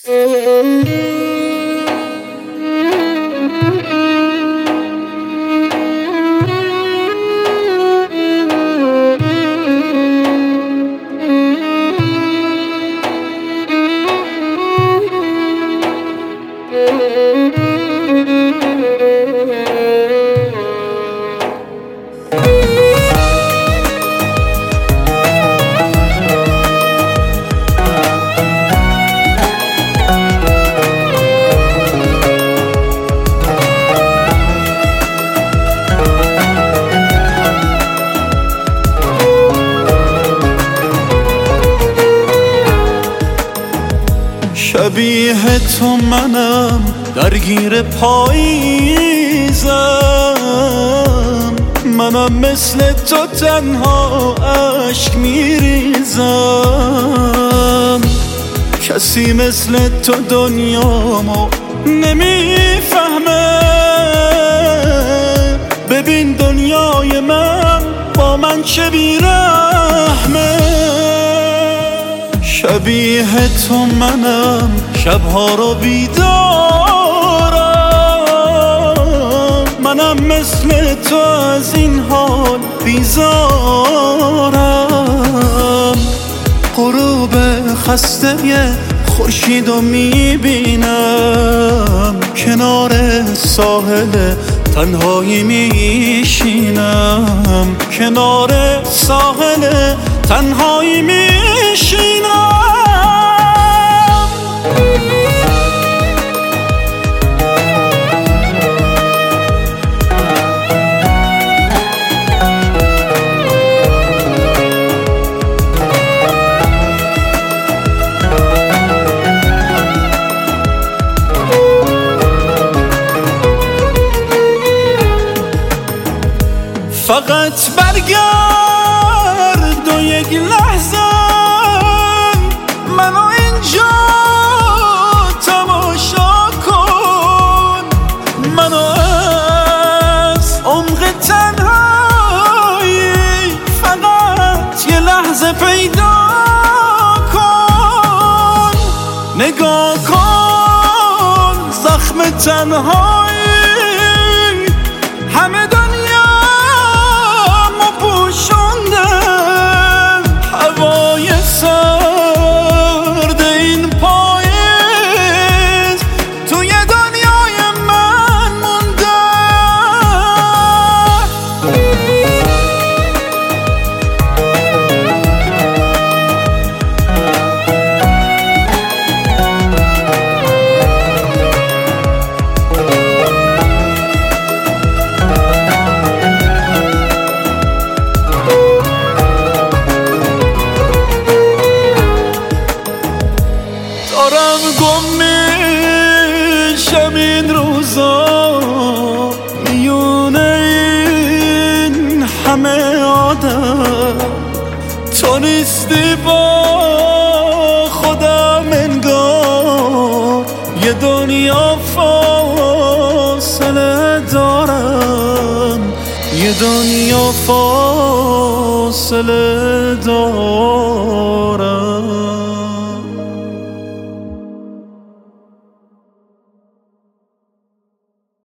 شبیه تو منم درگیر پاییزم، منم مثل تو تنها اشک میریزم. کسی مثل تو دنیامو نمیفهمه، ببین دنیای من با من چه بیرحمه. شبیه تو منم شبها رو بیدارم، منم مثل تو از این حال بیزارم. غروب خسته خورشید رو میبینم، کنار ساحل تنهایی میشینم، کنار ساحل تنهایی میشینم. فقط برگرد و یک لحظه منو اینجا تماشا کن، منو از عمق تنهایی فقط یه لحظه پیدا کن. نگاه کن زخم تنهایی همه هوای سرد این پاییز توی دنیای من مونده. دارم گم میشم این روزا میونه این همه آدم، تو نیستی با خودم انگار یه دنیا فاصله دارم، یه دنیا فاصله دارم.